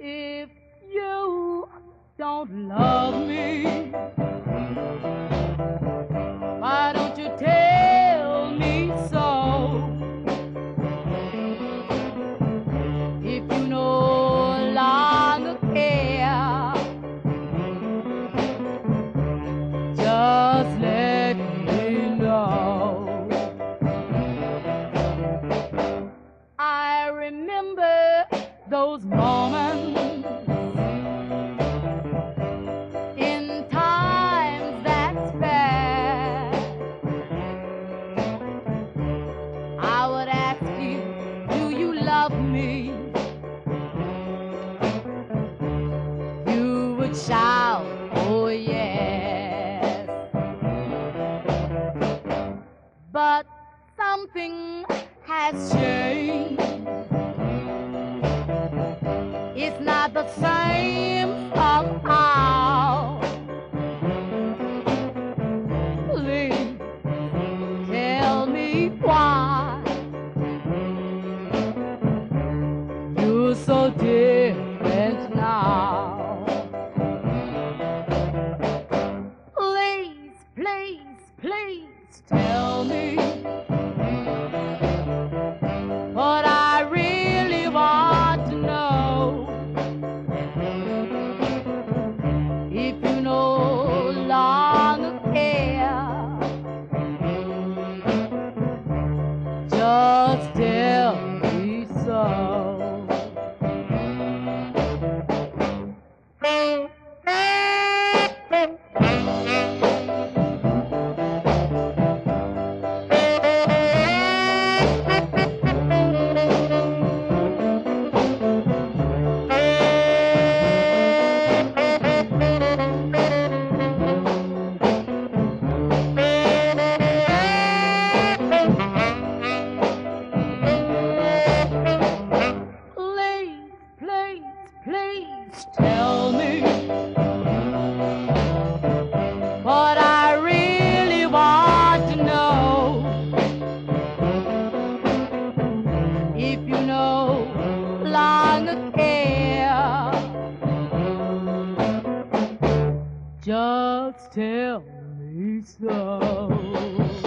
If you don't love me, why don't you tell me so? If you no longer care, just let me know. I remember those moments in times that's past. I would ask you, do you love me? You would shout, oh yes. But something has changed. It's not the same somehow. Please tell me why you're so different now. Please, please, please tell me what I really want to know. If you no longer care, just tell me so. Please tell me what I really want to know. If you no longer care, just tell me so.